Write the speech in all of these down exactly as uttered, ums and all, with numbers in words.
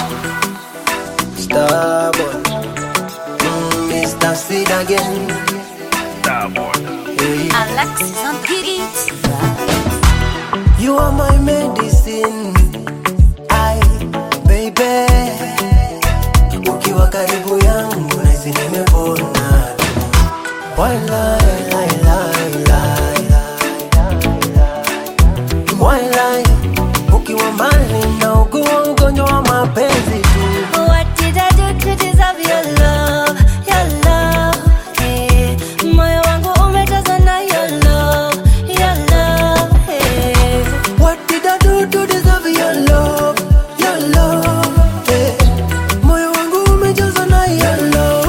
Starboy, mm, Mister Speed again. Starboy. Hey. Alexis on the beat. You are my medicine, I baby. Ukiwa karibu yangu nahisi nimepona. Why lie, lie, lie, lie. Why lie? Ukiwa mbali naugua ugonjwa wa mapenzi tu. What did I do to deserve your love, your love? Hey, moyo wangu umejazwa na your love, your love. Hey, What did I do to deserve your love, your love? Hey, moyo wangu umejazwa na your love.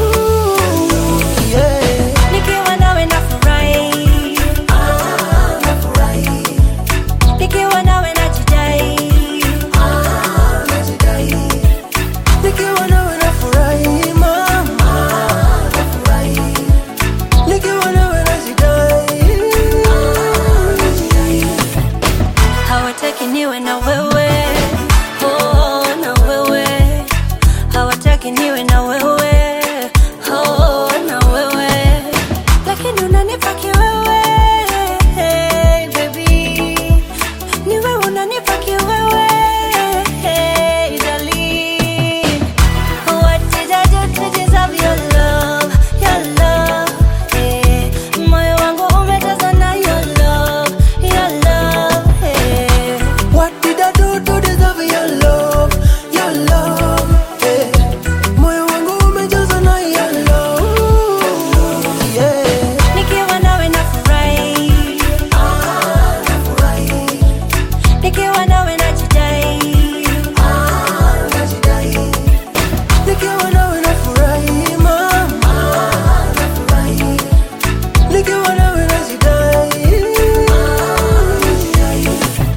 Yeah. nikiwa nawe nafurahi, Ah, nafurahi. nikiwa nawe najidai. Ah, najidai. Nikiwa nawe nafurahi, mama. Nafurahi. Nikiwa nawe najidai. Ah, najidai. Hawataki niwe na wewe, oh, na wewe. Hawataki niwe na wewe, oh, na wewe. Lakini unanipa kiwewe, hey, baby. Ni wewe unanipa kiwewe, hey, darling. What did I do to deserve your love, your love? Hey, moyo wangu umejazwa na your love, your love. Hey, What did I do to deserve your love, your love? Hey, moyo wangu umejazwa na your love. Yeah. nikiwa nawe nafurahi, Ah, nafurahi. nikiwa nawe najidai. Ah, najidai. Nikiwa nawe nafurahi, mama. Nafurahi. Nikiwa nawe najidai. Ah, najidai.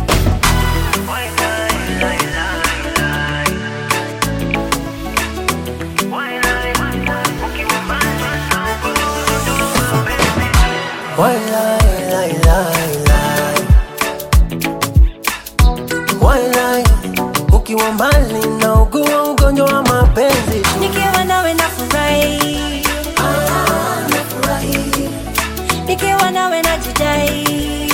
Why lie, lie, lie, lie? Why lie? Ukiwa mbali naugua ugonjwa wa mapenzi tu. Nikiwa nawe nafurahi, Ah, nafurahi. nikiwa nawe najidai.